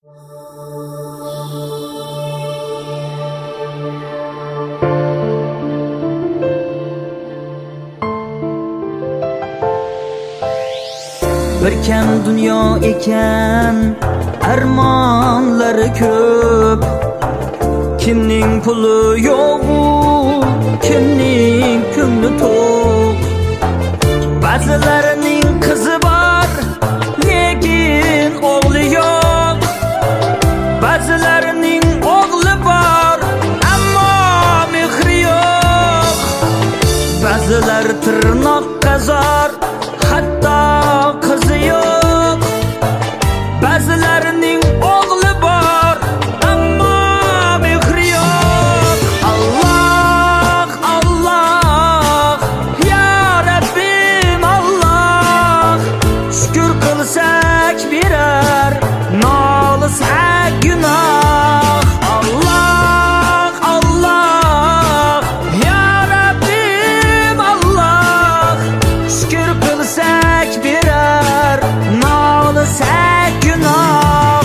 Bir kam dunyo ekan, armonlari ko'p. Kimning puli yo'q, kimning ko'ngli to'q. Ba'zilarining qizi bor, lekin o'g'li yo'q. Ba'zilarining o'g'li bor, ammo mehri yo'q. Ba'zilar tirnoqqa zor, hatto qizi yo'q. Ba'zilarining o'g'li bor, ammo mehri yo'q. Alloh, Alloh, ya Rabbim Alloh. Shukr qilsak berar, nolsak gunoh. Alloh, Alloh, ya Rabbim Alloh. Shukr qilsak berar, nolsak gunoh.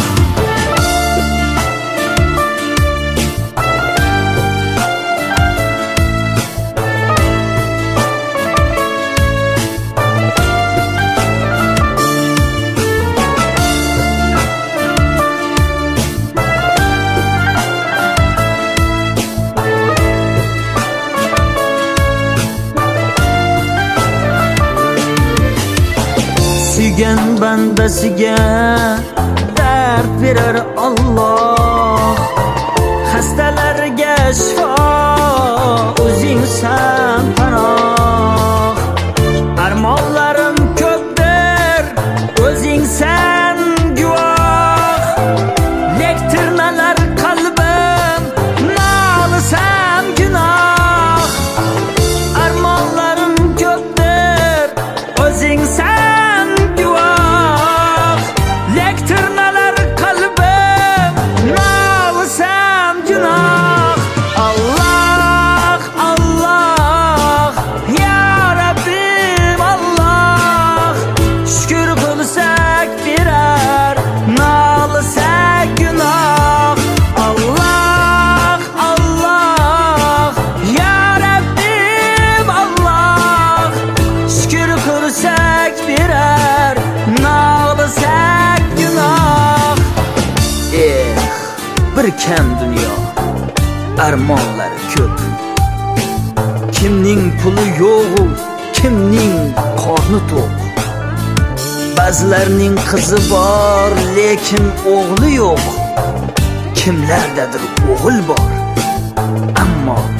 Suygan bandasiga dard berar Alloh. Xastalarga shifo o'zingsan panoh. Armonlarim ko'pdir, o'zingsan guvoh. Lektirnalar qalbim, nolisam gunoh. Armonlarim ko'pdir, o'zingsan guvoh. Lektirnalar qalbim, nolisam gunoh. Alloh, Alloh, ya Rabbim Alloh. Shukr qilsak berar, nolsak gunoh. Alloh, Alloh, ya Rabbim Alloh. Shukr qilsak berar, nolsak gunoh. Bir kam dunyo, armonlari ko'p. Kimning puli yo'q, kimning qorni to'q. Ba'zilarning qizi bor, lekin o'g'li yo'q. Kimlardadir o'g'il bor, ammo